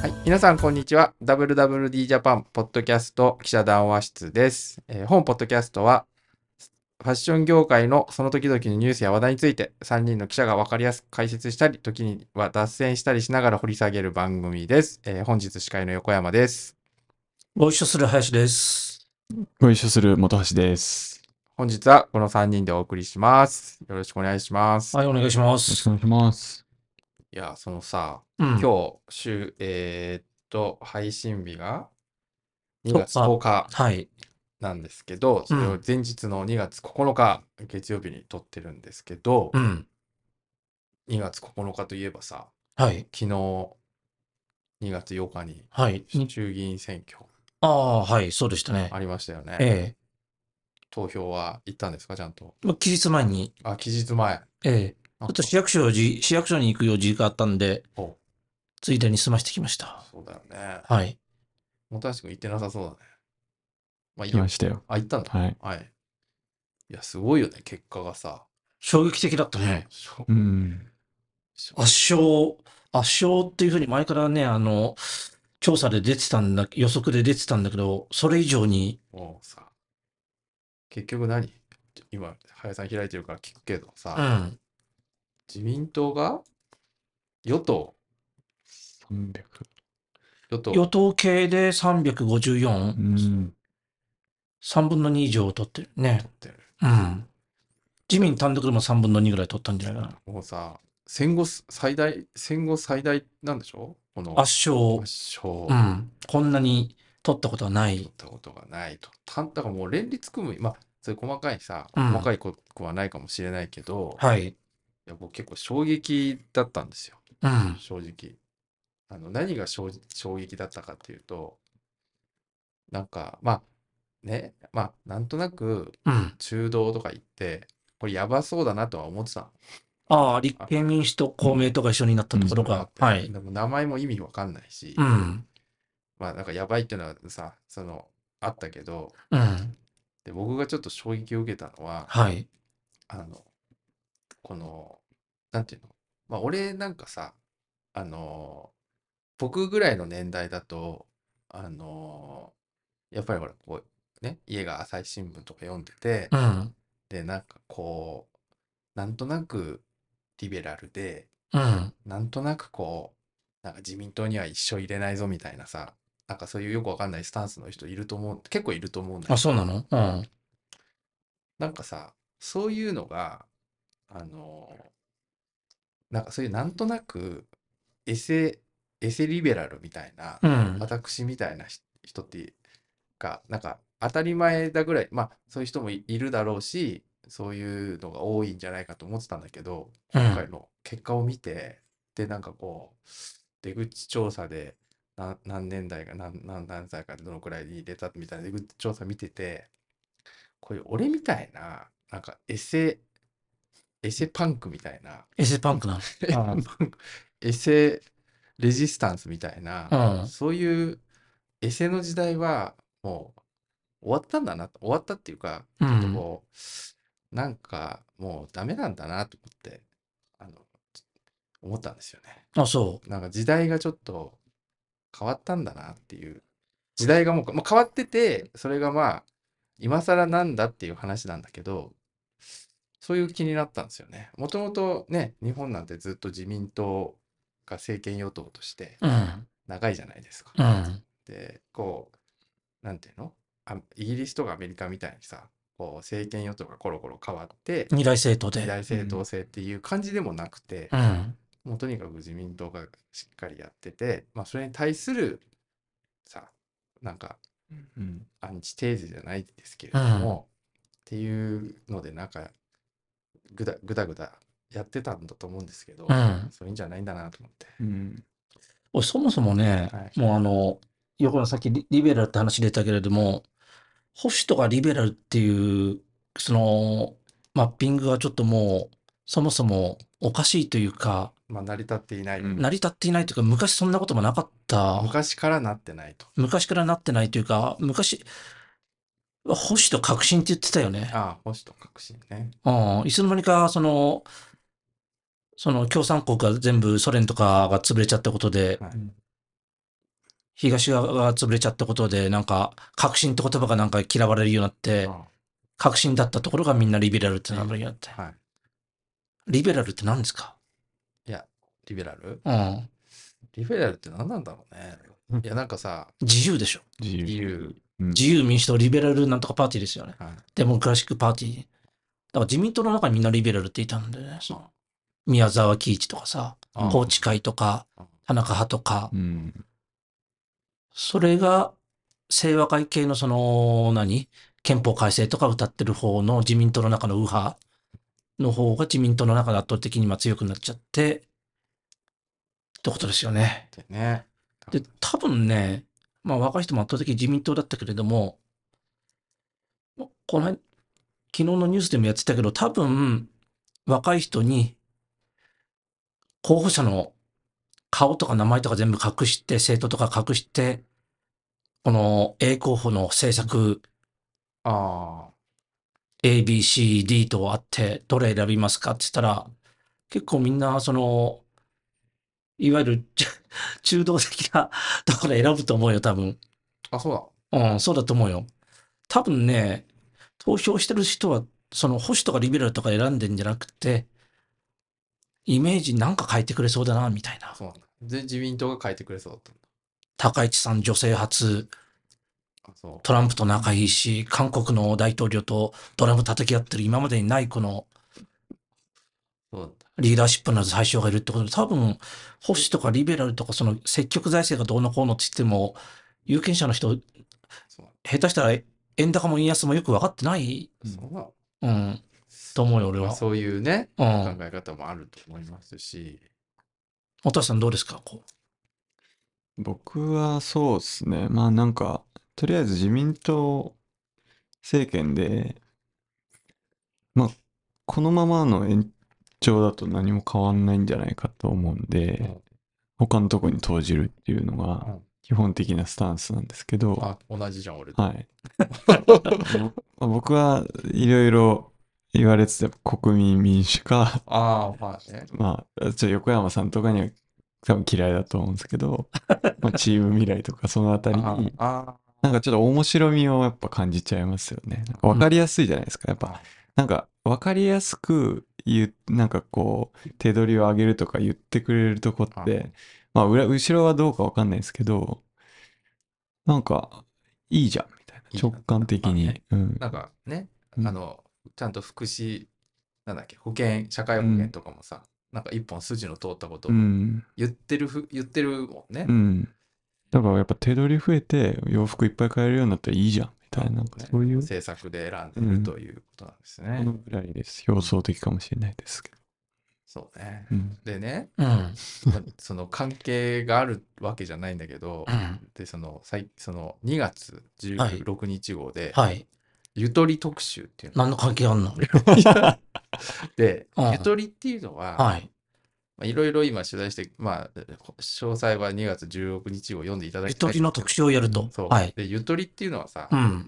はい、皆さんこんにちは。WWD ジャパンポッドキャスト記者談話室です。本ポッドキャストはファッション業界のその時々のニュースや話題について3人の記者が分かりやすく解説したり、時には脱線したりしながら掘り下げる番組です。本日司会の横山です。 ご一緒する林です。 ご一緒する本橋です。 本日はこの3人でお送りします。よろしくお願いします。 はい、お願いしまよろしくす。 お願いします。 いや、そのさ、 うん。 今日配信日が2月10日はい。 なんですけど、それを前日の2月9日月曜日に撮ってるんですけど、 うん。 2月9日といえばさ、 はい。 昨日2月8日にはい。 衆議院選挙ああ、はい、そうでしたね。 ありましたよね。 え投票は行ったんですか、ちゃんと。 期日前に、 期日前。 ちょっと市役所に行く用事があったんで、ついでに済ましてきました。 そうだよね。 はい。 本橋君行ってなさそうだね。まあいい来よ。 ましたよ。 行ったんだ。 はい。 はい。いや、すごいよね、結果がさ。 衝撃的だったね。 うん。 圧勝っていうふうに前からね、調査で出てたんだ、予測で出てたんだけど、それ以上に、 もうさ、結局何今、林さん開いてるから聞くけどうさ、 ん。 自民党が与党 300。 与党系で354、 うん。 3分の2以上取ってるね。 取ってる。 うん。自民単独でも3分の2ぐらい取ったんじゃないかな。 もうさ、戦後最大なんでしょこの圧勝。 圧勝うん。こんなに取ったことはな取っい。 たことがないと。だからもう連立組む、まあ、そういう細かいさ、 うん細かいことはないかもしれないけど、 はい。 いや、僕結構衝撃だったんですよ。 うん。 正直。何が衝撃だったかっていうと、なんか、まあ、ね、まあ、なんとなくうん。 中道とか言って、これやばそうだなとは思ってたの。 ああ、立憲民主と公明とが一緒になったところが。はい。 でも名前も意味わかんないし、 うん。 まあなんかやばいっていうのはさ、あったけど、 うん。 で、僕がちょっと衝撃を受けたのは、 はい。 あの、この、なんていうの、まあ俺なんかさ、あの、僕ぐらいの年代だと、あの、やっぱりほら、こう、ね、家が朝日新聞とか読んでて、 うん。 で、なんかこう、なんとなくリベラルで、 うん。 なんとなくこう、なんか自民党には一生入れないぞみたいなさ、なんかそういうよくわかんないスタンスの人結構いると思うんだあ、 けど、 そうなのうん。 なんかさ、そういうのが、あの、なんかそういうなんとなくエセ、エセリベラルみたいな、 うん。 私みたいな人ってなんか当たり前だぐらい、まあそういう人もいるだろうし、そういうのが多いんじゃないかと思ってたんだけど、今回の結果を見て、で、なんかこう、出口調査で何年代が何歳かでどのくらいに入れたみたいな出口調査見てて、こういう俺みたいな、なんかエセパンクみたいな、 エセパンクなの。 エセレジスタンスみたいな、 うん。 そういうエセの時代はもう終わったんだなと、終わったっていうか、 うんちょっとこう、なんかもうダメなんだなと思って、あの、思ったんですよね。 あ、そなんか時代がちょっと変わったんだなっていう。時代がもう、まあ、変わってて、それがまあ、今更なんだっていう話なんだけど、そういう気になったんですよね。もともとね、日本なんてずっと自民党が政権与党としてう。うん。 長いじゃないですか。 うん。 で、こう、なんていうのイギリスとかアメリカみたいにさ、こう政権与党がコロコロ変わって、 二大政党で。 二大政党制っていう感じでもなくて、 うん。 もうとにかく自民党がしっかりやってて、まあそれに対するさ、なんかうん。 アンチテーゼじゃないですけれうん。 ども、っていうのでなんかぐだぐだやってたんだと思うんですけど、 うんそういうんじゃないんだなと思って。 うん。 俺そもそもね、 はいもう横のさっきリベラルって話出たけれども、保守とかリベラルっていう、その、マッピングがちょっともう、そもそもおかしいというか、 まあ成り立っていない。 うん成り立っていないというか、昔そんなこともなかった。 昔からなってないと。 昔からなってないというか、昔、保守と革新って言ってたよね。 保守と革新ね。 うん。いつの間にか、その共産国が全部ソ連とかが潰れちゃったことで、 はい。 東側が潰れちゃったことで、なんか、革新って言葉がなんか嫌われるようになって、 あ革新だったところがみんなリベラルってなるようになって。 はい。 リベラルって何ですか？ いや、リベラルうん。 リベラルって何なんだろうね。いや、なんかさ、 自由でしょ。 自由。 自由。 うん。 自由民主党リベラルなんとかパーティーですよね。 はい。 デモクラシックパーティー。だから自民党の中にみんなリベラルっていたんでね。その宮沢喜一とかさ、 あ宏池会とか、 あ田中派とかう、ん。 それが清和会系のその、憲法改正とか歌ってる方の自民党の中の右派の方が自民党の中で圧倒的に強くなっちゃって、ってことですよね。 でね。 で、多分ね、若い人も圧倒的に自民党だったけれども、この辺、昨日のニュースでもやってたけど、多分、若い人に候補者の顔とか名前とか全部隠して、政党とか隠して、この A 候補の政策あ A、B、C、D とあって、どれ選びますかって言ったら、結構みんな、いわゆる中道的なところ選ぶと思うよ、多分。 あ。あ、そうだ。 うん、そうだと思うよ。多分ね、投票してる人は、その保守とかリベラルとか選んでんじゃなくて、イメージなんか変えてくれそうだな、みたいな。 そうなんだ。で、自民党が変えてくれそうだったんだ。 高市さん女性初、 あ、そう。 トランプと仲いいし、韓国の大統領とドラム叩き合ってる今までにないこのそうだった。 リーダーシップの最初がいるってことで、多分、保守とかリベラルとか、その積極財政がどうのこうのって言っても、有権者の人、 そう下手したら円高も円安もよく分かってない、 そうなの。 と思うよ、俺まあ、 は。 そういうね、 うん。 考え方もあると思いますし。 お父さんどうですか？ 僕はそうですね。まあなんか、とりあえず自民党政権で、まあ、このままの延長だと何も変わんないんじゃないかと思うんで、他のとこに投じるっていうのがうん。 基本的なスタンスなんですけど、 あ、同じじゃん、俺と。 はい。僕はいろいろ言われてた国民民主か、 ああ、まあね。 まあ、横山さんとかには多分嫌いだと思うんですけど、まあ、チーム未来とかそのあたりあに、 あ、 なんかちょっと面白みをやっぱ感じちゃいますよね。なんか分かりやすいじゃないですか。やっぱ、 あなんか分かりやすくなんかこう、手取りを上げるとか言ってくれるとこあ、 って、まあ後ろはどうか分かんないですけど、なんか、いいじゃん、みたいな。 いいじゃん直感的に。 まあねうん。 なんかね、 うんちゃんと福祉、なんだっけ、社会保険とかもさ、なんか一本筋の通ったことをうん。 言ってるもんねう。ん。だからやっぱ手取り増えて洋服いっぱい買えるようになったらいいじゃん、みたいな。なんかねそういう、 政策で選んでるということなんですこね。 のぐらいです。表層的かもしれないですけど。 そうね。 うん。 でね、 うん。 その関係があるわけじゃないんだけど、 うん。 で、その2月16日号で、 はい。 ゆとり特集っていうの。 何の関係あんの？ で、 うんゆとりっていうのは、 はい。 いろいろ今取材して、詳細は2月16日を読んでいただゆきたいんですけど。 とりの特集をやると。 そう。 はい。 で、ゆとりっていうのはさ、 うん。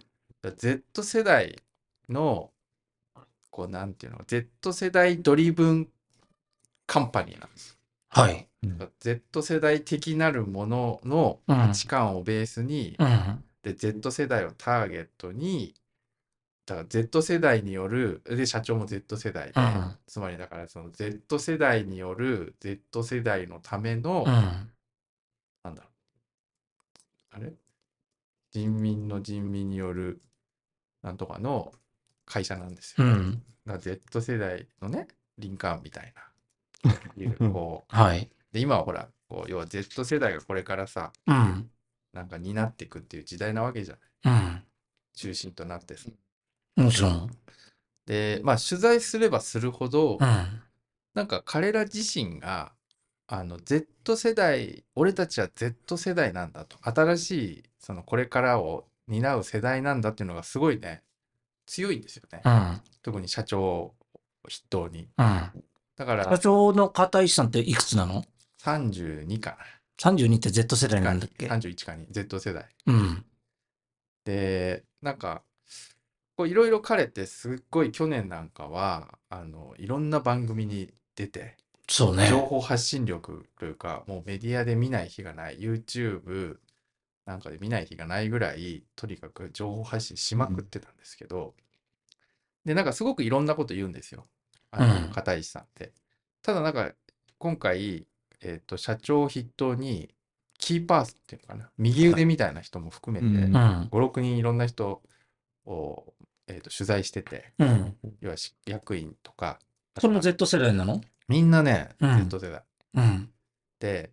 Z 世代の、こう、なんていうの、Z 世代ドリブンカンパニーなんです。 はい。 Z 世代的なるものの価値観をベースに、 うん。 で、Z 世代をターゲットに、だから Z 世代による、で、社長も Z 世代で、 うん。 つまりだからその Z 世代による Z 世代のための、 うん。 なんだろう、あれ人民によるなんとかの会社なんですよ。 うん。 だから Z 世代のね、リンカーンみたいな。こう、 はい。 で、今はほら、こう要は Z 世代がこれからさ、 うん。 なんか担っていくっていう時代なわけじゃない。 うん。 中心となってさ。 もちろん。 で、取材すればするほど、 うん。 なんか彼ら自身が、Z 世代、俺たちは Z 世代なんだと。新しい、そのこれからを担う世代なんだっていうのがすごいね、強いんですよね。 うん。 特に社長を筆頭に。 うん。 だから社長の片石さんっていくつなの？ 32か 32 って Z 世代な。 なんだっけ？ 31かに、Z 世代。 うん。 で、なんか、こういろいろ彼ってすっごい去年なんかは、いろんな番組に出て、 そうね。 情報発信力というか、もうメディアで見ない日がない、YouTube、 なんかで見ない日がないぐらい、とにかく情報発信しまくってたんですけど、で、なんかすごくいろんなこと言うんですよ。片石さんって。ただなんか、今回、社長を筆頭に、キーパーソンっていうのかな、右腕みたいな人も含めて、 うん 5、6人いろんな人を、取材してて、要は役員とか、 それも Z 世代なの？ みんなね、 うん Z 世代。 うん。 で、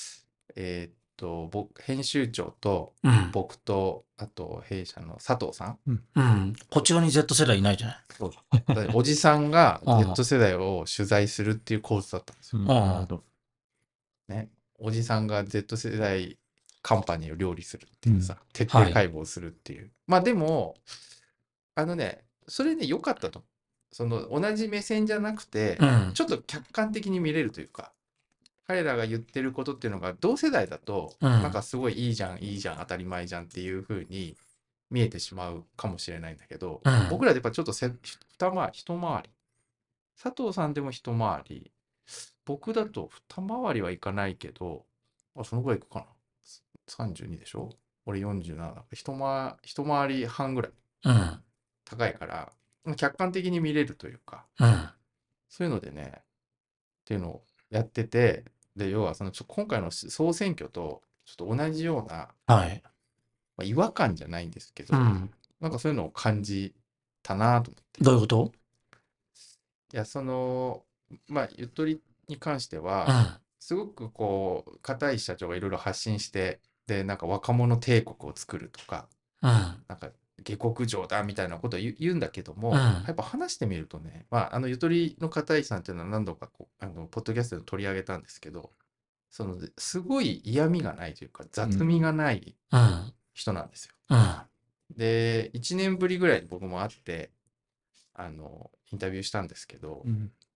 編集長とうん。 僕と、あと弊社の佐藤さん。 うん。こっち側に Z 世代いないじゃない。 でおじさんがああ Z 世代を取材するっていう構図だったんですよ。 なるあほど。 ね。おじさんが Z 世代カンパニーを料理するっていうさ、徹底解剖するっていう。まあでも、それね、良かったと。その同じ目線じゃなくて、 うん。 ちょっと客観的に見れるというか、彼らが言ってることっていうのが同世代だと、 うんなんかすごいいいじゃん、いいじゃん、当たり前じゃんっていう風に見えてしまうかもしれないんだけど、 うん僕らでやっぱちょっと一回り、佐藤さんでも一回り、僕だと二回りはいかないけど、そのぐらいいくかな。32でしょ？俺47だから一回り半ぐらいうん。 高いから、客観的に見れるというか、 うん。 そういうのでね、っていうのをやってて、で、要はその今回の総選挙とちょっと同じような、 はい。 違和感じゃないんですけど、 うん。 なんかそういうのを感じたなと思って。 どういうこと？ いや、ゆとりに関してうは、 ん。 すごくこう、片石社長がいろいろ発信して、で、なんか若者帝国を作るとか、 うん。 なんか下克上だみたいなことを言うんだけども、 うんやっぱ話してみるとね、ゆとりの片石さんっていうのは何度かポッドキャストで取り上げたんですけど、すごい嫌味がないというか、雑味がないうん。 人なんですよ。 うん。 で、1年ぶりぐらいに僕も会って、インタビューしたんですけど、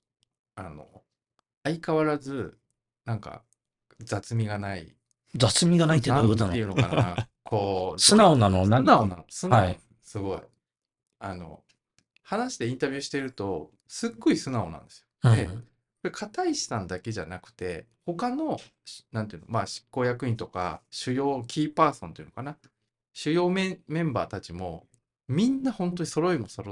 相変わらず、なんか、雑味がない。 雑味がないってどういうことなの？ なんていうのかな。こう、 素直なの？ 素直なの。素直なの。 はいすごい。あの、話してインタビューしてると、すっごい素直なんですよ。で、これ片石さんだけじゃなくて、他の、なんていうの、執行役員とか、主要キーパーソンというのかな。主要メンバーたちも、みんな本当に揃いも揃って、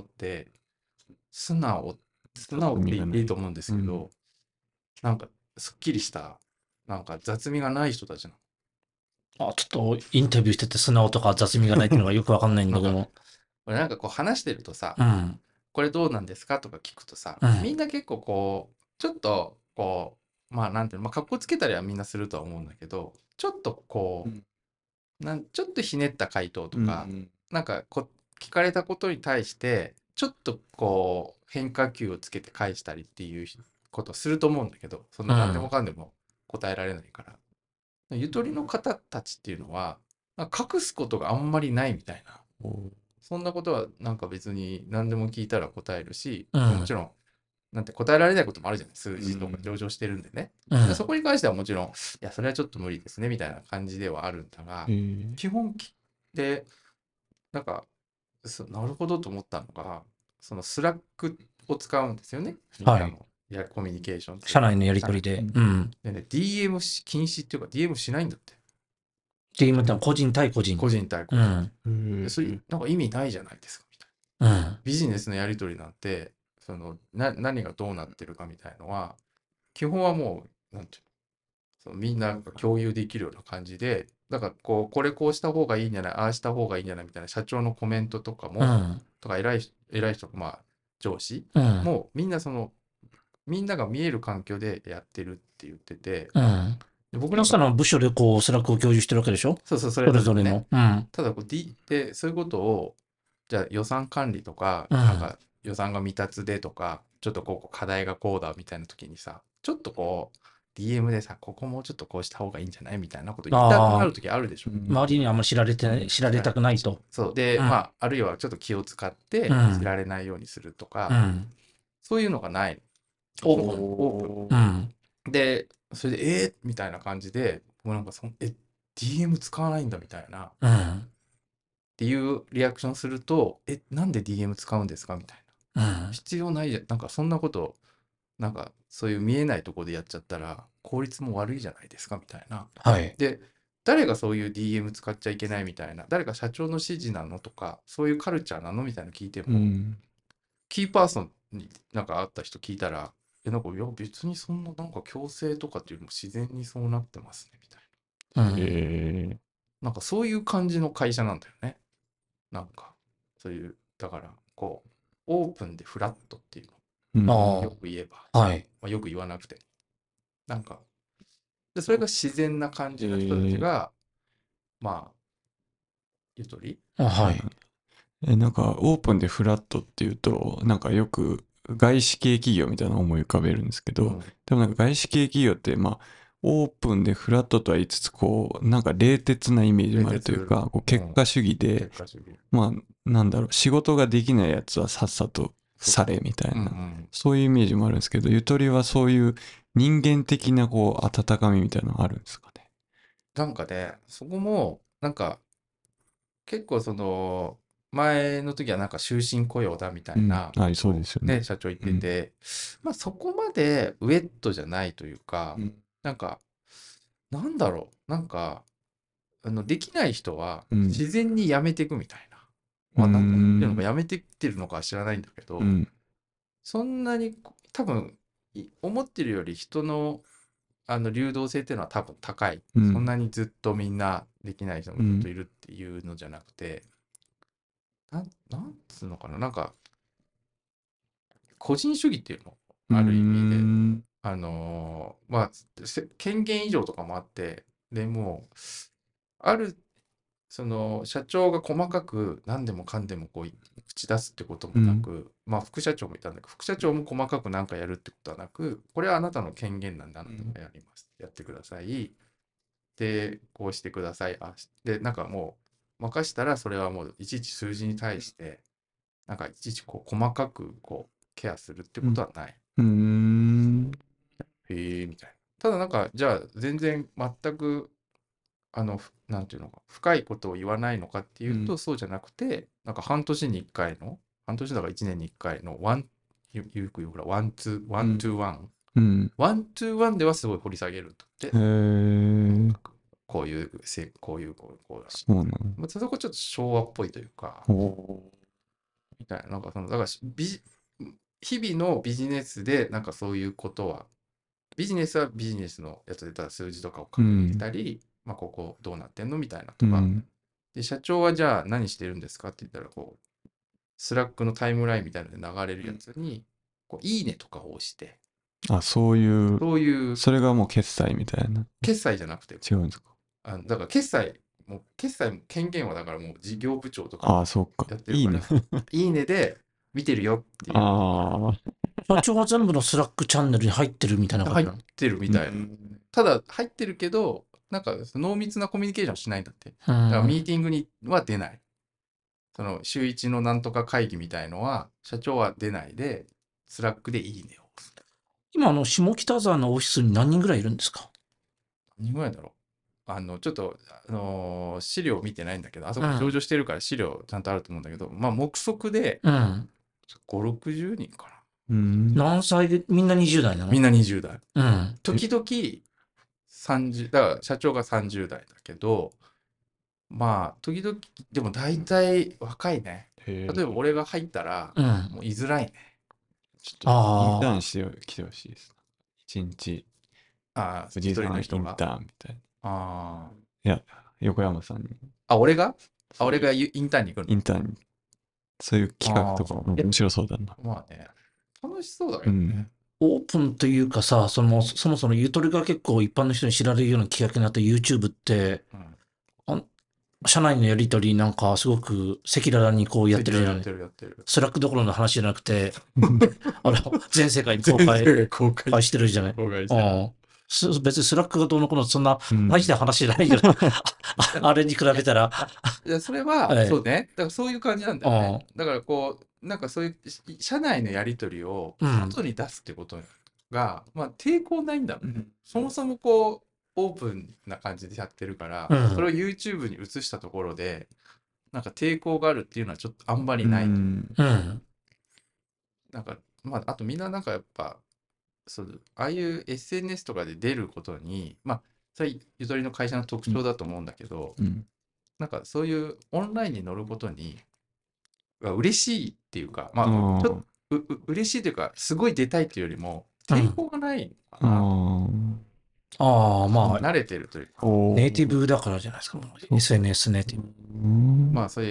素直って言っていいと思うんですけど、なんか、すっきりした、なんか雑味がない人たちなの。 ちょっとインタビューしてて素直とか雑味がないっていうのがよくわかんないんだけど。 俺なんかこう話してるとさ、 うん。 これどうなんですかとか聞くとさ、 うんみんな結構こう、ちょっとこう、なんていうの、格好つけたりはみんなするとは思うんだけど、ちょっとこう、ちょっとひねった回答とか、なんか聞かれたことに対して、ちょっとこう、変化球をつけて返したりっていうことをすると思うんだけど、そんな何でもかんでも答えられないから。ゆとりの方たちっていうのは、なんか隠すことがあんまりないみたいな。そんなことはなんか別に何でも聞いたら答えるし、 うんもちろん、なんて答えられないこともあるじゃない、数字とか上場してるんでね。 うん。 そこに関してはもちろん、いや、それはちょっと無理ですね、みたいな感じではあるんだが、基本で、なんか、なるほどと思ったのが、そのスラックを使うんですよね。みんなのコミュニケーションっていうか社内のやりとりで。うん。 でね、DM 禁止っていうか、DM しないんだって。 DM ってのは個人対個人。 個人対個う人。 ん。 でそれなんか意味ないじゃないですか、みたいな。 うん。 ビジネスのやり取りなんて、何がどうなってるかみたいのは、基本はもう、なんていうの、みんなが共有できるような感じで、だからこうした方がいいんじゃない、ああした方がいいんじゃないみたいな社長のコメントとかも、とか偉い人、上司うん。 もうみんなみんなが見える環境でやってるって言ってて、 うん。 で僕なんか、 皆さんの部署でこう、スラックを共有してるわけでしょ？ そそれぞれの。うん。 ただで、そういうことを、じゃあ予算管理とか、 うんなんか予算が未達でとか、ちょっとこう課題がこうだみたいな時にさ、ちょっとこう、DM でさ、ここもうちょっとこうした方がいいんじゃないみたいなこと言いたくなる時あるでしょ。 周りにあんまり知られたくないと。 そう。で、 うんあるいはちょっと気を使ってうん知られないようにするとか、 うん。 そういうのがない。 おオープうん。 ン。で、それで、みたいな感じで、もうなんかDM 使わないんだみたいな。 うん。 っていうリアクションすると、なんで DM 使うんですかみたいな。 うん。 必要ないじゃん。なんかそんなこと、なんかそういう見えないところでやっちゃったら、効率も悪いじゃないですかみたいな。 はい。 で、 誰がそういう DM 使っちゃいけないみたいな、誰が社長の指示なのとか、そういうカルチャーなのみたいなの聞いても、キーパーソンになんか会った人聞いたら、なんか、いや、別にそんななんか強制とかっていうよりも自然にそうなってますね、みたいな。なんかそういう感じの会社なんだよね。なんか、そういう、だから、こう、オープンでフラットっていうのをよく言えば、 はい。 まあ、よく言わなくて。なんか、で、それが自然な感じの人たちが、まあ、ゆとりはい。 なんかオープンでフラットっていうと、なんかよく外資系企業みたいなのを思い浮かべるんですけど、でもなんか外資系企業ってまあオープンでフラットとは言いつつ、こうなんか冷徹なイメージもあるというか、こう結果主義で、まあなんだろう、仕事ができないやつはさっさとされみたいな、そういうイメージもあるんですけど、ゆとりはそういう人間的なこう温かみみたいなのあるんですかね。 なんかね、そこも、なんか、結構その、前の時はなんか終身雇用だみたいな、 そうですよね。 社長言ってて、まあそこまでウェットじゃないというか、なんか、なんだろう、なんか、できない人は自然に辞めていくみたいな。まあ、なんていうのか、辞めてってるのかは知らないんだけど、そんなに多分、思ってるより人の流動性っていうのは多分高い。そんなにずっとみんなできない人がずっといるっていうのじゃなくて、なんつうのかな、なんか、個人主義っていうの、ある意味で、まあ、権限以上とかもあって、でもう、ある、その、社長が細かく何でもかんでもこう、口出すってこともなく、まあ、副社長もいたんだけど、副社長も細かく何かやるってことはなく、これはあなたの権限なんで、あなたがやります。やってください。で、こうしてください。で、なんかもう、任したら、それはもう、いちいち数字に対して、なんかいちいちこう細かくこうケアするってことはない。へえ、みたいな。ただなんか、じゃあ全然全く、なんていうのか、深いことを言わないのかっていうと、そうじゃなくて、なんか半年に1回の、半年だから1年に1回のよく言うほら、ワンツーワン。ワントゥーワンではすごい掘り下げるんだって。こういう、こういう、こうだ。 そうなの。 まあ、そこちょっと昭和っぽいというか、みたいな、なんかだから日々のビジネスで、なんかそういうことは、ビジネスはビジネスのやつで、ただ数字とかを確認したり、まあ、ここどうなってんのみたいなとか、で、社長はじゃあ何してるんですかって言ったら、こう、スラックのタイムラインみたいなので流れるやつに、こう、いいねとかを押して、 そういう、それがもう決済みたいな。 決済じゃなくて、 違うんですか。 だから決済も権限はだからもう事業部長とかそうか。 やってるから、いいねで見てるよっていう。 社長は全部のスラックチャンネルに入ってるみたいな感じなの？ 入ってるみたいな。ただ入ってるけど、なんか濃密なコミュニケーションしないんだって。だからミーティングには出ない。その週一のなんとか会議みたいのは、社長は出ないで、スラックでいいねを。 今、下北沢のオフィスに何人ぐらいいるんですか？ 何人ぐらいだろう。ちょっと、資料見てないんだけど、あそこ上場してるから資料ちゃんとあると思うんだけど、まあ、目測で、5、60人かな。 何歳で、みんな20代なの？ みんな20代。 うん。 時々、30、だから社長が30代だけど、まあ、時々、でも大体若いね。例えば俺が入ったら、もう居づらいね。 ちょっとインターンして来てほしいです。一日。藤井さんのインターンみたいな。いや、横山さんに。 俺がインターンに行くの？ インターンに。そういう企画とか面白そうだな。 まあね、楽しそうだけどね。 オープンというかさ、そもそもゆとりが結構一般の人に知られるような企画になった YouTube って、社内のやりとりなんかすごく赤裸々にこうやってるじゃない。スラックどころの話じゃなくて、全世界に公開してるじゃない。別にスラックがどうのこうのそんな大事な話じゃないけど、あれに比べたら。 いや、それは、そうね。だからそういう感じなんだよね。だからこう、なんかそういう社内のやりとりを外に出すってことが、まあ抵抗ないんだもん。そもそもこう、オープンな感じでやってるから、それを YouTube に移したところで、なんか抵抗があるっていうのはちょっとあんまりない。なんか、まあ、あとみんななんかやっぱ、ああいう SNS とかで出ることに、まあ、 それゆとりの会社の特徴だと思うんだけど、 うん。 なんかそういうオンラインに乗ることに嬉しいっていうか、まあ、 あちょっあ。 と嬉しいというか、すごい出たいっていうよりも、抵うん。 抗がないのかあな。 ああ、まあ、 慣れてるというあ。 か、 おネイティブだからじゃないですか。もうそうそう SNS ネイティブ。 まあそういう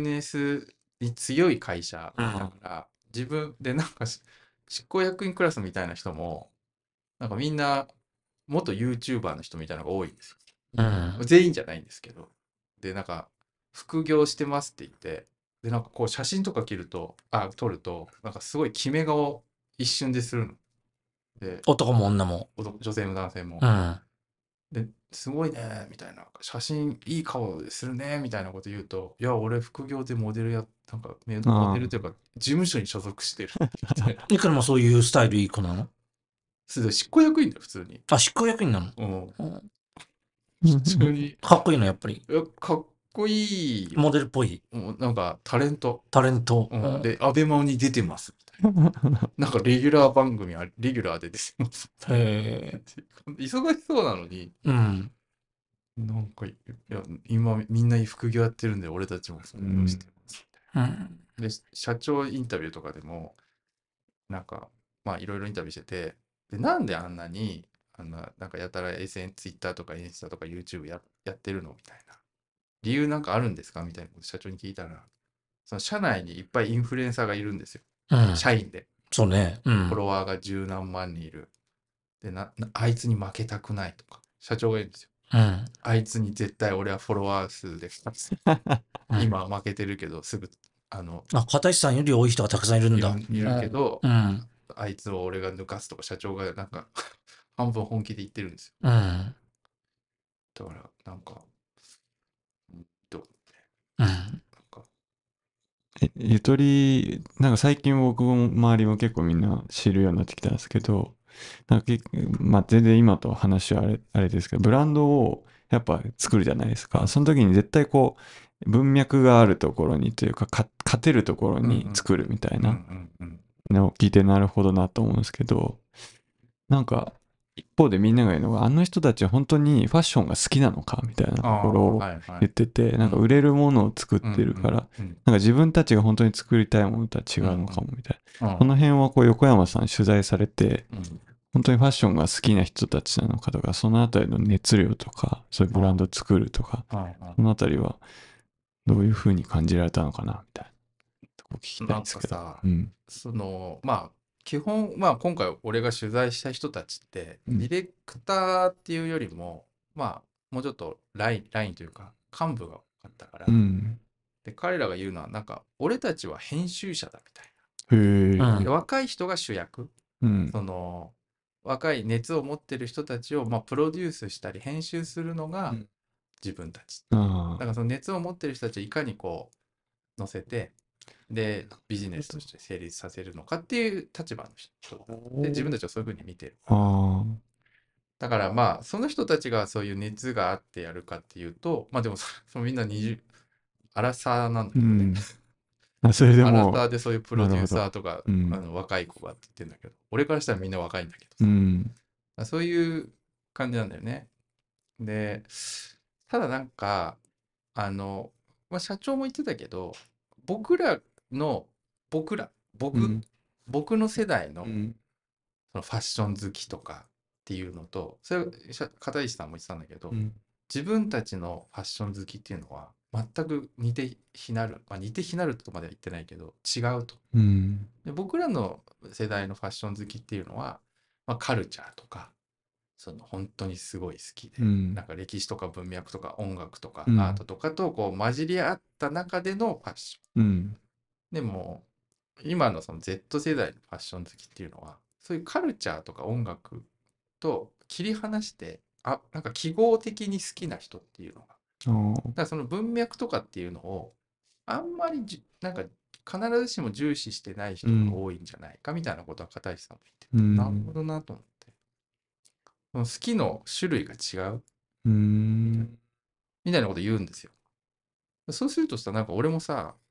SNS に強い会社だから、自分でなんか執行役員クラスみたいな人も、なんかみんな元 YouTuber の人みたいなのが多いんですよ。 うん。 全員じゃないんですけど。で、なんか、副業してますって言って、で、なんかこう写真とか撮ると、なんかすごい決め顔一瞬でするの。で、 男も女も。 女性も男性も。 うん。 で、すごいね、みたいな。写真いい顔するね、みたいなこと言うと、いや、俺副業でモデルなんかモデルというか、事務所に所属してる。みたいな。 いくらもそういうスタイルいい子なの？ すごい執行役員だよ、普通に。 あ、執行役員なの？ うん。 うん普通に。 かっこいいの、やっぱり。 いや、かっこいいよ。 モデルっぽい。 なんか、タレント。 タレント。 で、アベマに出てます。みたいな。なんか、レギュラー番組レギュラーで出てます。 へえ。 忙しそうなのに、 うん。 なんか、いや、今、みんな副業やってるんで、俺たちも副業してます。 うん。 で、社長インタビューとかでも、なんか、まあ、いろいろインタビューしてて、で、なんであんなに、なんかやたら Twitter とかインスタとか YouTube やってるのみたいな。理由なんかあるんですかみたいなこと社長に聞いたら、その社内にいっぱいインフルエンサーがいるんですよ。 うん。 社員で。 そうね。うフォん。 ロワーが十何万人いる。で、あいつに負けたくないとか、社長が言うんですよ。 うん。 あいつに絶対俺はフォロワー数で勝つ。 うん今は負けてるけど、すぐ、 あ、片石さんより多い人がたくさんいるんだ。 いるけど、 うん。 あいつを俺が抜かすとか、社長がなんか半分本気で言ってるんですよ。 うん。 だから、なんか、どううん。 なんか、 ゆとり、なんか最近僕も周りも結構みんな知るようになってきたんですけど、なんかまあ全然今と話はあれですけど、ブランドをやっぱ作るじゃないですか。その時に絶対こう、文脈があるところにというか、勝てるところに作るみたいなのを聞いてなるほどなと思うんですけど、なんか一方でみんなが言うのが、あの人たちは本当にファッションが好きなのかみたいなところを言ってて、なんか売れるものを作ってるから、なんか自分たちが本当に作りたいものとは違うのかもみたいな。この辺はこう横山さん取材されて、本当にファッションが好きな人たちなのかとか、そのあたりの熱量とか、そういうブランドを作るとか、そのあたりはどういうふうに感じられたのかなみたいなとこ聞きたいんですけど。 なんかさ、まあ、基本、まあ今回俺が取材した人たちって、ディレクターっていうよりも、まあ、もうちょっとラインというか、幹部が多かったから、で、彼らが言うのは、なんか、俺たちは編集者だみたいな。で、若い人が主役。その、若い熱を持ってる人たちを、まあ、プロデュースしたり、編集するのが自分たち。だからその熱を持ってる人たちをいかにこう、乗せて、で、ビジネスとして成立させるのかっていう立場の人で、自分たちはそういうふうに見てる。だからまあ、その人たちがそういう熱があってやるかっていうと、まあでもみんなアラサーなんだけどね。 それでアラサも、 ーでそういうプロデューサーとか、若い子がって言ってんだけど、俺からしたらみんな若いんだけどさ、そういう感じなんだよね。で、ただなんか、まあ、社長も言ってたけど、僕らの、僕ら、僕、僕の世代のそのファッション好きとかっていうのと、それ片石さんも言ってたんだけど、自分たちのファッション好きっていうのは全く似て非なる、まあ、似て非なるとまでは言ってないけど違うと。で、僕らの世代のファッション好きっていうのは、まあ、カルチャーとかその本当にすごい好きで、なんか歴史とか文脈とか音楽とかアートとかとこう混じり合った中でのファッション。でも今のその Z 世代のファッション好きっていうのはそういうカルチャーとか音楽と切り離して、なんか記号的に好きな人っていうのが、だからその文脈とかっていうのをあんまりなんか必ずしも重視してない人が多いんじゃないかみたいなことは片石さんも言ってて、なるほどなと思って。その好きの種類が違うみたいなこと言うんですよ。そうするとさ、なんか俺もさ、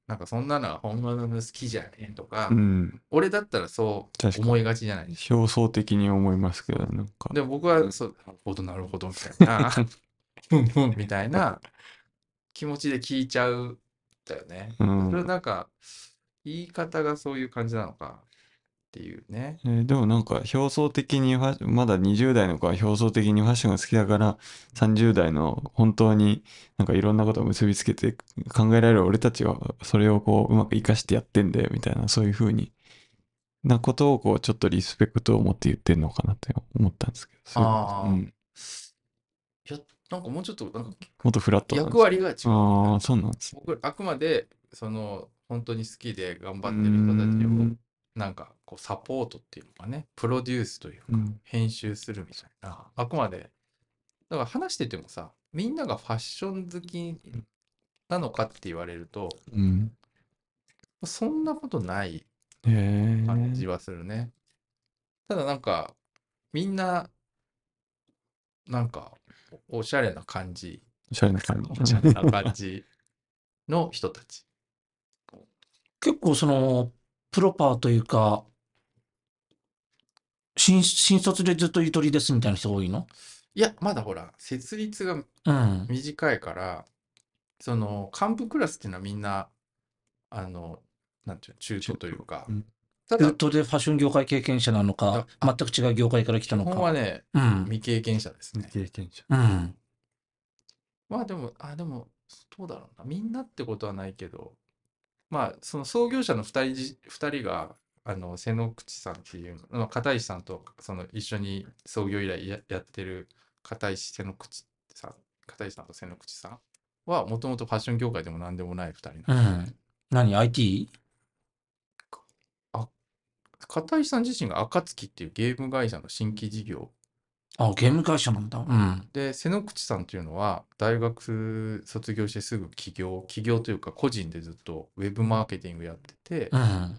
なんかそんなのは本物の好きじゃねえとうか、 ん。 俺だったらそう確か思いがちじゃないに。 ですか。 表層的に思いますけど、 そう。 なんか。 でも僕は、そう、なるほど、なるほど、みたいな、ふんふんみたいな気持ちで聞いちゃうんだよね。 うそれん。 なんか、言い方がそういう感じなのかっていうね。 でもなんか表層的にまだ20代の子は表層的にファッションが好きだから30代の本当になんかいろんなことを結びつけて考えられる俺たちはそれをこううまく活かしてやってんだよみたいなそういう風になことをこうちょっとリスペクトを持って言ってんのかなって思ったんですけど、そういうこと、うああ、 ん。 いや、なんかもうちょっと、なんかもっとフラットなんですか。 役割が違う気がああ、 する。 そうなんです。 僕、あくまで、その、本当に好きで頑うー張ってる人たちを、 ん。 なんか、こう、サポートっていうのかね、プロデュースというか、 うん。 編集するみたいな、あくまで、だから話しててもさ、みんながファッション好きなのかって言われると、 うん。 そんなことないへえ。 感じはするね。ただなんか、みんな、なんか、おしゃれな感じ、 おしゃれな感じ。 おしゃれな感じの人たち。 結構その、プロパーというか、新卒でずっとゆとりですみたいな人多いの？ いや、まだほら、設立がうん。 短いから、その幹部クラスっていうのはみんな、あの、なんていうの、中途というか、 うん。 中ただ、 途でファッション業界経験者なのか、全く違う業界から来基たのか。 本はね、 うん。 未経験者ですね。 経験者。 うん。 まあでも、どうだろうな。みんなってことはないけど、まあ、その創業者の二人が、瀬野口さんっていう、片石さんとその一緒に創業以来やってる瀬野口さん、片石さんと瀬野口さんは、もともとファッション業界でも何でもない二人うなんで、 ん。何 ?IT？ あ、片石さん自身が暁っていうゲーム会社の新規事業あ、ゲーム会社なんだ。うん。 で、瀬野口さんっていうのは大学卒業してすぐ起業というか個人でずっとウェブマーケティングやってて、 うん。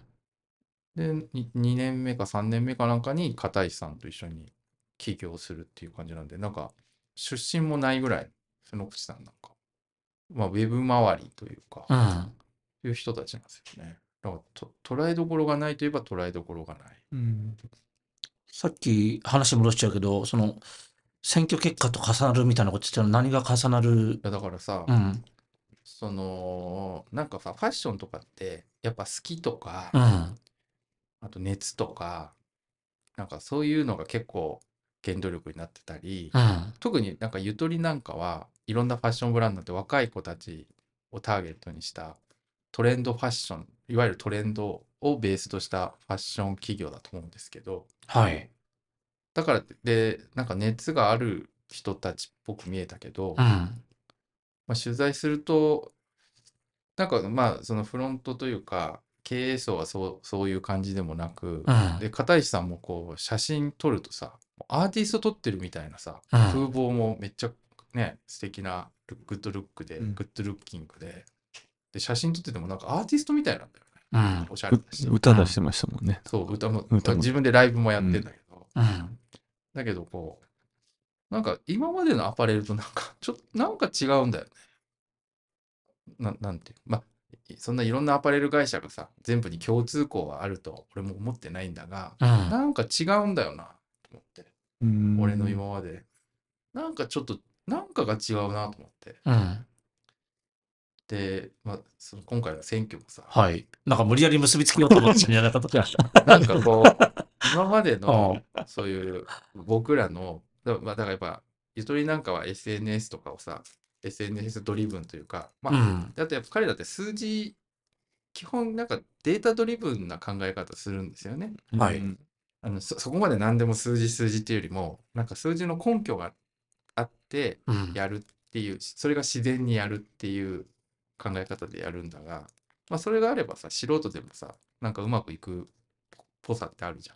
で、2年目か3年目かなんかに片石さんと一緒に起業するっていう感じなんで、なんか出身もないぐらい、瀬野口さんなんか、まあウェブ周りというか、 うん。 いう人たちなんですよね。だから捉えどころがないといえば捉えどころがない。 うん。 さっき話戻しちゃうけど、その、選挙結果と重なるみたいなこと言ってたの何が重なる？ いやだからさ、 うん。 その、なんかさ、ファッションとかって、やっぱ好きとか、 うん。 あと熱とか、なんかそういうのが結構原動力になってたり、 うん。 特になんかゆとりなんかはいろんなファッションブランドって若い子たちをターゲットにしたトレンドファッション、いわゆるトレンドをベースとしたファッション企業だと思うんですけど、 はい。 だからで、なんか熱がある人たちっぽく見えたけど、 うん。 まあ、取材すると、なんかまあそのフロントというか経営層はそういう感じでもなく、 うん。 で片石さんもこう写真撮るとさアーティスト撮ってるみたいなさうん。 風貌もめっちゃね素敵なグッドルックで、 うん。 グッドルッキングで写真撮っててもなんかアーティストみたいなんだよね。 うん。 おしゃれだし、 歌出してましたもんね。 そう歌も歌も。 自分でライブもやってんだけど、 うん。 だけどこうなんか今までのアパレルとなんかちょっとなんか違うんだよね。なんていうまあそんないろんなアパレル会社がさ全部に共通項はあると俺も思ってないんだが、 うん。 なんか違うんだよなと思って、 うー俺のん。 今までなんかちょっとなんかが違うなと思って、 うん。 で、まあ、その今回の選挙もさ、 はい。なんか無理やり結びつけようと思ってたんじゃなかった。 なんかこう今までうのん。 そういう僕らのまあ、だからやっぱゆとりなんかは SNS とかをさ SNS ドリブンというか、まあ、 うん。 だってやっぱ彼らって数字基本なんかデータドリブンな考え方するんですよね。 はい。 うん。 そこまで何でも数字っていうよりもなんか数字の根拠があってうん。 やるっていうそれが自然にやるっていう考え方でやるんだが、まあ、それがあればさ素人でもさなんかうまくいくっぽさってあるじゃん。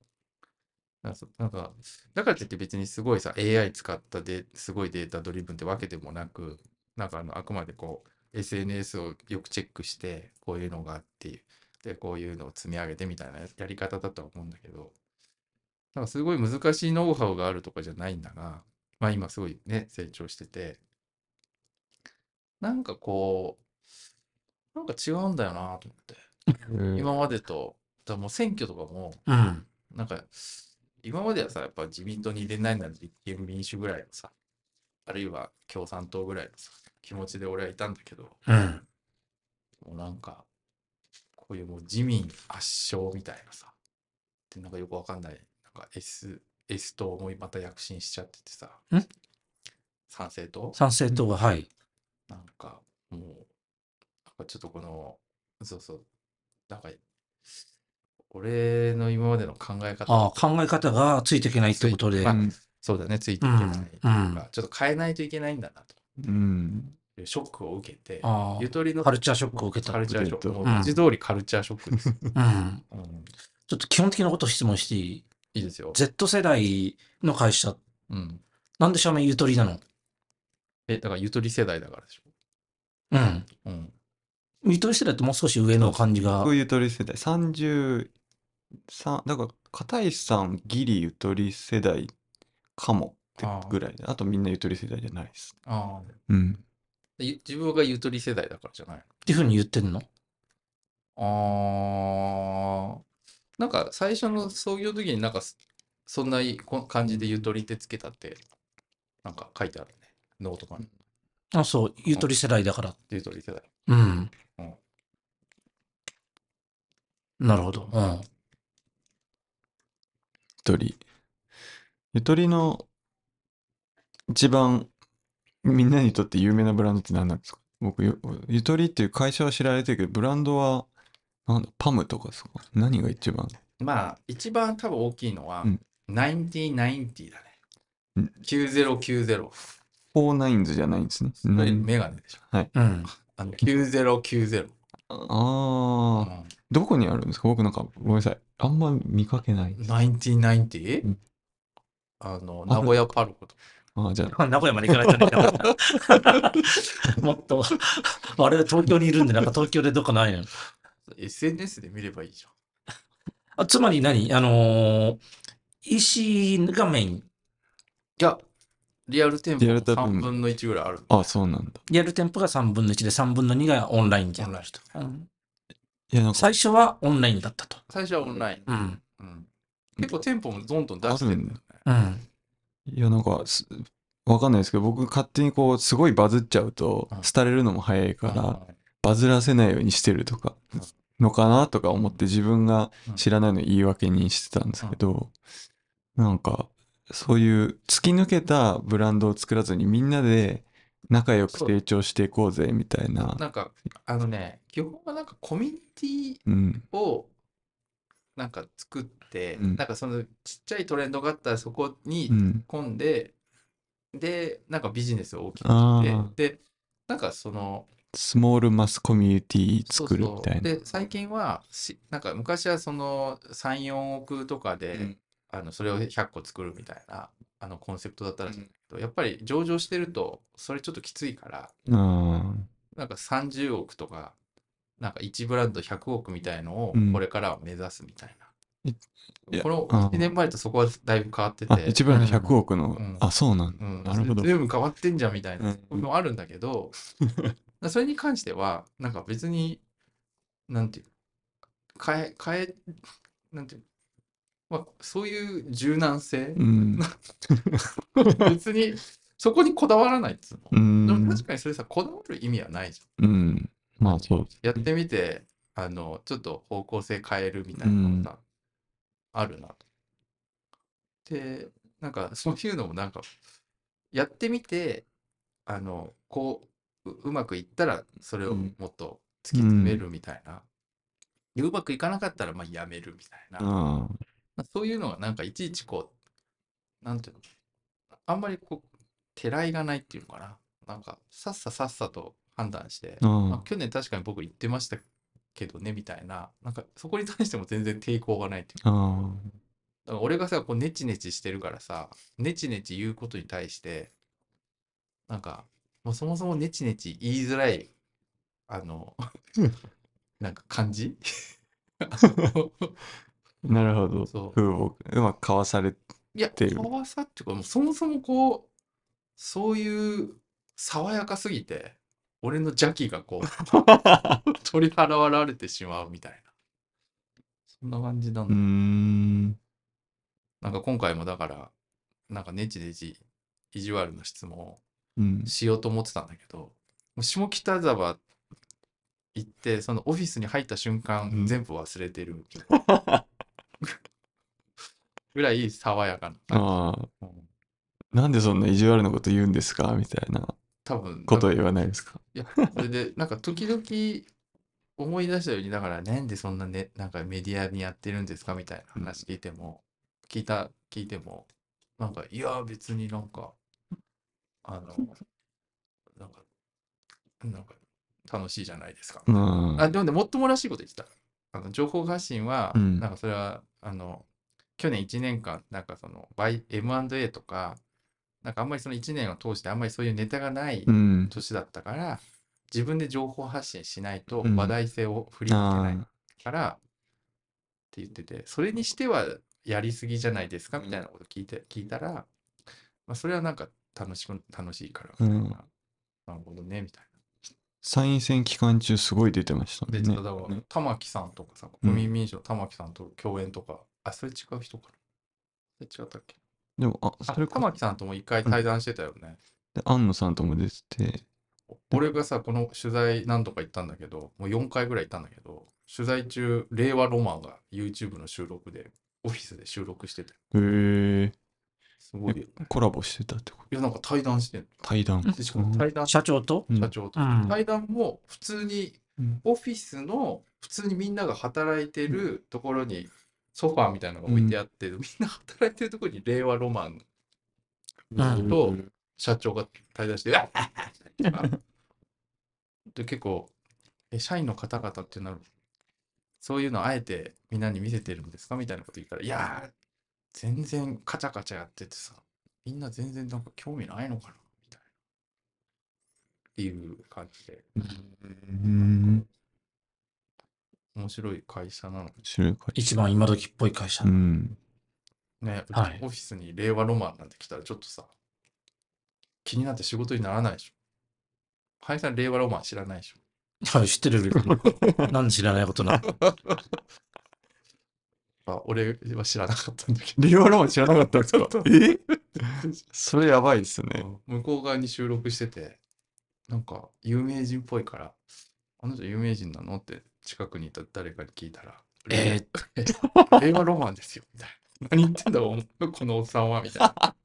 なんかだからといって別にすごいさ AI 使ったすごいデータドリブンってわけでもなく、なんかあくまでこう SNS をよくチェックしてこういうのがあってでこういうのを積み上げてみたいなやり方だとは思うんだけど、なんかすごい難しいノウハウがあるとかじゃないんだが、まあ今すごいね成長してて、なんかこなんか違うんだよなと思って。今までと、だからもう選挙とかも、 うん。 なんか、今まではさ、やっぱ自民党に入れないなら立憲民主ぐらいのさ、あるいは共産党ぐらいのさ、気持ちで俺はいたんだけど、 うん。 もうなんか、こういうもう自民圧勝みたいなさ、でなんかよくわかんない、なんか S 党もまた躍進しちゃっててさ、参政党参政党は、はい。 なんか、もう、なんかちょっとこの、そうそう、なんか、俺の今までの考え方ああ、考え方がついていけないってことで。 まあ、そうだね、ついていけないというか、ちょっと変えないといけないんだなというショックを受けて、 ああ、 ゆとりのカルチャーショックを受けた。 カルチャーショック、もううん文字通りカルチャーショックです。 うん。 うんちょっと基本的なことを質問していい？ いいですよ。 Z 世代の会社、 うん。 なんで社名ゆとりなの？ だからゆとり世代だからでしょ。 うん。 うん。 ゆとり世代ってもう少し上の感じが。 僕ゆとり世代。33、だから、片石さんギリゆとり世代かもってぐらいで。あとみんなゆとり世代じゃないです。 ああ。 うん。 自分がゆとり世代だからじゃないっていうふうに言ってんの？ の？なんか最初の創業時になんかそんな感じでゆとりってつけたって、なんか書いてあるね。ノートかに。 あ、そう、ゆとり世代だから。 ゆとり世代。 うん。 うんなるほど。うん。 ゆとり。ゆとりの一番みんなにとって有名なブランドって何なんですか？僕、ゆとりっていう会社は知られてるけど、ブランドは、なんだ、パムとかですか？何が一番？ まあ、一番多分大きいのは、 うん 9090だね。 うん 9090。 フォーナインズじゃないんですね。 それメガネでしょ。 はい。 うん。 9090。 ああ、どこにあるんですか？僕なんか、ごめんなさい。あんま見かけない。 1990? うん名古屋パルコとか。 ああ、じゃあ、 名古屋まで行かないとね。もっと、我々東京にいるんで、なんか東京でどっかないの？ SNS で見ればいいじあ、つまり何EC がメイン。 ゃん。いや、リアル店舗もリアル店舗も 3分の1ぐらいある。 ああ、そうなんだ。 リアル店舗が3分の1で3分の2がオンラインじゃん。 オンラインうんいや、なんか、 最初はオンラインだったと。 最初はオンライン。 うん。 うん結構店舗もどんどん出してるんだよね。 うん。 いや、なんか、わかんないですけど、僕勝手にこう、すごいバズっちゃうとうん、 廃れるのも早いから、 うんバズらせないようにしてるとか、のかなとか思って自分が知らないの言い訳にしてたんですけど、なんか、そういう突き抜けたブランドを作らずにみんなで仲良く成長していこうぜみたいな。 なんか、基本はなんかコミュニティうん。 をなんか作って、 うんなんかそのちっちゃいトレンドがあったらそこにうん。 込んで、で、なんかビジネスを大きくあして、で、なんかその、 スモールマスコミュニティそう作るみたいな。 で、最近はなんか昔はその3、4億とかで、 うんそれを100個作るみたいな、コンセプトだったらしいんだけど、やっぱり上場してると、それちょっときついから、 あなんか30億とか、なんか1ブランド100億みたいのをうんこれからは目指すみたいいやな。このあ 1年前とそこはだいぶ変わってあ、 て、 一番の100億の、 うんあ、そうなんだ。なるほど。 全部変わってんじゃんみたいなうん部分もあるんだけど、それに関しては、なんか別に、なんていうなんていうまあ、そういう柔軟性、 うん。 別にそこにこだわらないっつううの。でもん。 確かにそれさ、こだわる意味はないじうん。 ゃん。 まあそう。 やってみて、ちょっと方向性変えるみたいなのがさ、あるなと。で、なんかそういうのもなんか、やってみて、うまくいったらそれをもっと突き詰めるみたいな。でうまくいかなかったらまあやめるみたいな。 あそういうのがなんかいちいちこう、なんていうの、あんまりこう、てらいがないっていうのかな。なんか、さっさと判断して、 あ。 去年確かに僕言ってましたけどね、みたいな。なんか、そこに対しても全然抵抗がないっていうか。 あだから俺がさ、こう、ネチネチしてるからさ、ネチネチ言うことに対して、なんか、もうそもそもネチネチ言いづらい、あの、なんか感じなるほど。 そう。 風をうまくかわされいや、 てる。 怖さっていうか、もうそもそもこう、そういう爽やかすぎて、 俺の邪気がこう取り払われてしまうみたいな、そんな感じなんだ。なんか今回もだからなんかネチネチ意地悪な質問をしようと思ってたんだけど、もう下北沢行ってそのオフィスに入った瞬間、全部忘れてるぐらい爽やかな感じ。 なんでそんな意地悪なこと言うんですかみたいな多分ことは言わないですか？ いや、それでなんか時々思い出したように、だからなんでそんなね、なんかメディアにやってるんですかみたいな話聞いても、聞いても、なんかいや別になんかなんか楽しいじゃないですか。でもね、もっともらしいこと言ってた。情報発信は、なんかそれは去年1年間なんかそのM&A とかなんかあんまりその1年を通してあんまりそういうネタがない年だったから、自分で情報発信しないと話題性を振り向けないからって言ってて、それにしてはやりすぎじゃないですかみたいなこと聞いたら、まあ、それはなんか楽しいからみたいな、なるほどねみたいな。 参院選期間中すごい出てましたね。 で、だから玉木さんとかさ、国民民主の玉木さんと共演とか、それ違う人かな。それ違ったっけ？ でもそれ玉木さんとも一回対談してたよね。 で、安野さんとも出てて。 俺がさ、この取材何度か行ったんだけど、もう4回ぐらい行ったんだけど、取材中、令和ロマンが YouTube の収録で、オフィスで収録してて。すごいよね。 コラボしてたってこと？ いや、なんか対談してんの。 対談。 しかも対談。 社長と対談も普通に、オフィスの普通にみんなが働いてるところにソファーみたいなのが置いてあって、みんな働いてるところに令和ロマンと社長が対談して、で結構社員の方々っていうのはそういうのをあえてみんなに見せてるんですかみたいなこと言ったら、いやー全然カチャカチャやっててさ、みんな全然なんか興味ないのかなみたいなっていう感じで、面白い会社なの。 一番今時っぽい会社。 ね、うちオフィスに令和ロマンなんて来たらちょっとさ、気になって仕事にならないでしょ。林さん令和ロマン知らないでしょ。 はい、知ってるけど。なんで知らないことなの？俺は知らなかったんだけど。 令和ロマン知らなかったんですか？それやばいですね。 向こう側に収録してて、なんか有名人っぽいから、あの人有名人なのって近くにいた誰かに聞いたら、令和ロマンですよみたいな。何言ってんだこのおっさんはみたいな。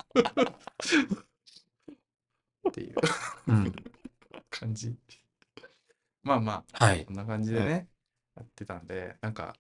っていう感じ。まあまあ、こんな感じでね、やってたんで、なんか、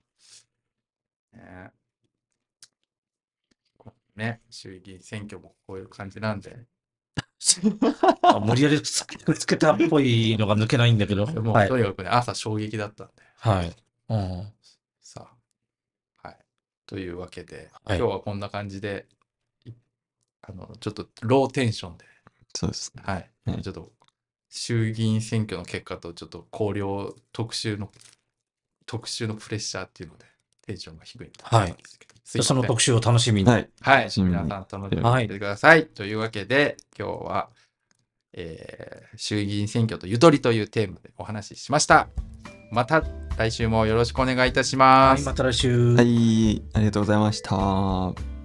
衆議院選挙もこういう感じなんで。 無理やりつけたっぽいのが抜けないんだけど。 もうとにかくね、朝衝撃だったんで。さあ、はい。というわけで、今日はこんな感じで、ちょっとローテンションで。 そうですね。 はい。ちょっと、衆議院選挙の結果とちょっと綱領特集のプレッシャーっていうので、テンションが低いんですけど。 その特集を楽しみに。 はい。皆さん楽しみにしてください。というわけで、今日は、衆議院選挙とゆとりというテーマでお話ししました。また来週もよろしくお願いいたします。 また来週。 はい、ありがとうございました。